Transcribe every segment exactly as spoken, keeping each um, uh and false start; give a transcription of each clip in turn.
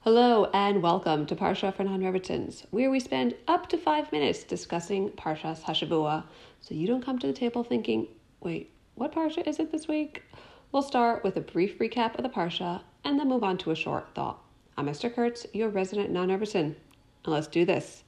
Hello and welcome to Parsha for Non-Revitans, where we spend up to five minutes discussing Parshas Hashavua, so you don't come to the table thinking, wait, what Parsha is it this week? We'll start with a brief recap of the Parsha and then move on to a short thought. I'm Esther Kurtz, your resident Non-Revitan, and let's do this.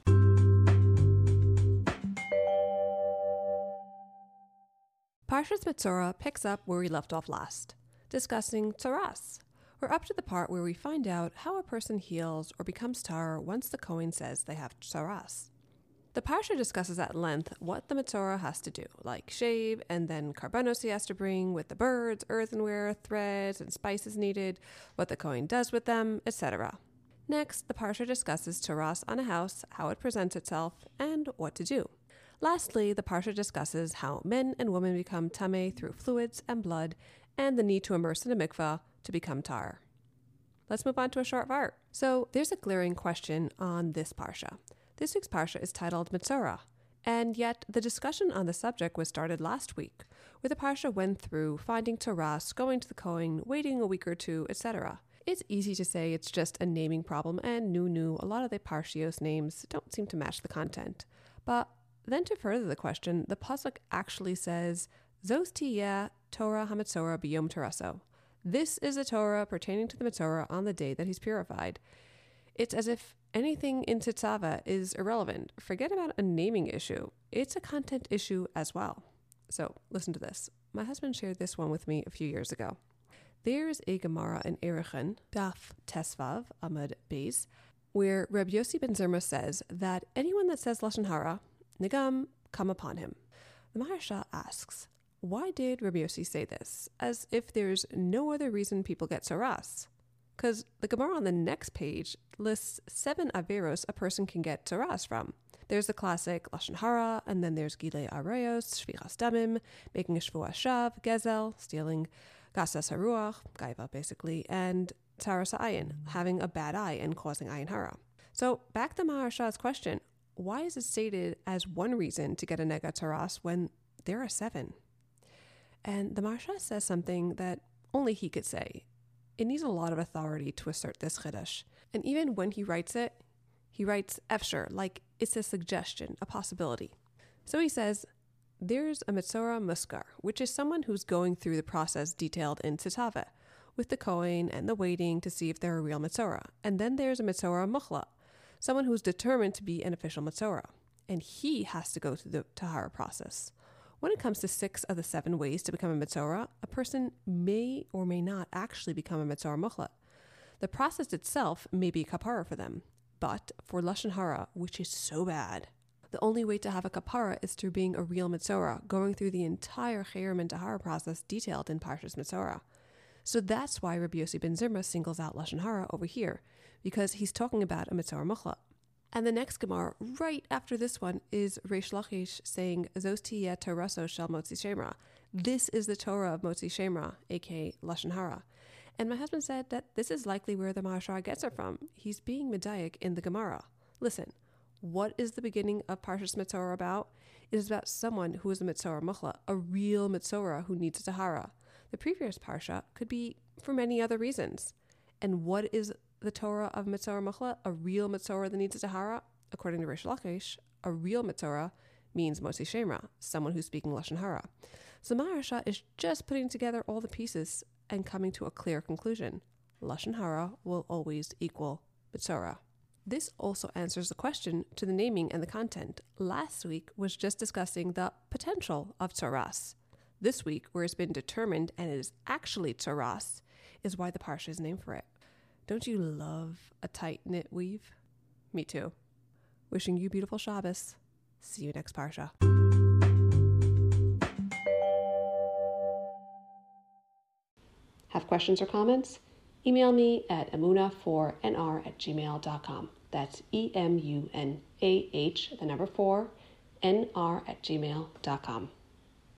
Parshas Metzora picks up where we left off last, discussing Tzaras. We're up to the part where we find out how a person heals or becomes tar once the Kohen says they have tzaras. The Parsha discusses at length what the Metzora has to do, like shave, and then karbanos he has to bring with the birds, earthenware, threads, and spices needed, what the Kohen does with them, et cetera. Next, the Parsha discusses tzaras on a house, how it presents itself, and what to do. Lastly, the Parsha discusses how men and women become tameh through fluids and blood, and the need to immerse in a mikvah to become tar. Let's move on to a short vart. So there's a glaring question on this Parsha. This week's Parsha is titled Metzora, and yet the discussion on the subject was started last week, where the Parsha went through finding tzaras, going to the Kohen, waiting a week or two, et cetera. It's easy to say it's just a naming problem, and nu nu, a lot of the Parshios names don't seem to match the content. But then to further the question, the pasuk actually says, Zos tiyeh Torah hametzora b'yom taraso. This is a Torah pertaining to the Metzora on the day that he's purified. It's as if anything in Tetzaveh is irrelevant. Forget about a naming issue. It's a content issue as well. So listen to this. My husband shared this one with me a few years ago. There's a Gemara in Erechin, Daf Tesvav, Amud Beis, where Reb Yossi ben Zerma says that anyone that says Lashon Hara, Nigam, come upon him. The Maharsha asks, why did Rabbi Yossi say this? As if there's no other reason people get tzaras. Because the Gemara on the next page lists seven averos a person can get tzaras from. There's the classic Lashon Hara, and then there's Gilei Arayos, Shvichas Damim, making a Shvuah Shav, Gezel, stealing Gasas Haruach, Gaiva basically, and Tzaras Ayin, having a bad eye and causing Ayin Hara. So back to Maharsha's question, why is it stated as one reason to get a nega tzaras when there are seven? And the Maharsha says something that only he could say. It needs a lot of authority to assert this chiddush. And even when he writes it, he writes efshar, like it's a suggestion, a possibility. So he says, there's a Metzora Muskar, which is someone who's going through the process detailed in Tetzaveh, with the Kohen and the waiting to see if they're a real Metzora. And then there's a Metzora Muchla, someone who's determined to be an official Metzora. And he has to go through the Tahara process. When it comes to six of the seven ways to become a Metzora, a person may or may not actually become a Metzora Muchla. The process itself may be kapara for them, but for Lashon Hara, which is so bad, the only way to have a kapara is through being a real Metzora, going through the entire Chayrim and Tahara process detailed in Parshas Metzora. So that's why Rabbi Yossi ben Zerma singles out Lashon Hara over here, because he's talking about a Metzora Muchla. And the next Gemara, right after this one, is Reish Lachish saying, Zos tiyeh Toraso shel Motzi Shemra. This is the Torah of Motzi Shemra, aka Lashon Hara. And my husband said that this is likely where the Maharsha gets it from. He's being medayik in the Gemara. Listen, what is the beginning of Parshas Metzora about? It is about someone who is a Metzora Muchla, a real Metzora who needs a Tahara. The previous Parsha could be for many other reasons. And what is the Torah of Metzora Muchla, a real Metzora that needs a Tahara? According to Reish Lachish, a real Metzora means Motzi Shemra, someone who's speaking Lashon Hara. So Maharsha is just putting together all the pieces and coming to a clear conclusion. Lashon Hara will always equal Metzora. This also answers the question to the naming and the content. Last week was just discussing the potential of tzaras. This week, where it's been determined and it is actually tzaras, is why the Parsha is named for it. Don't you love a tight-knit weave? Me too. Wishing you beautiful Shabbos. See you next Parsha. Have questions or comments? Email me at emunah four n r at gmail dot com. That's E M U N A H, the number four, N R at gmail dot com.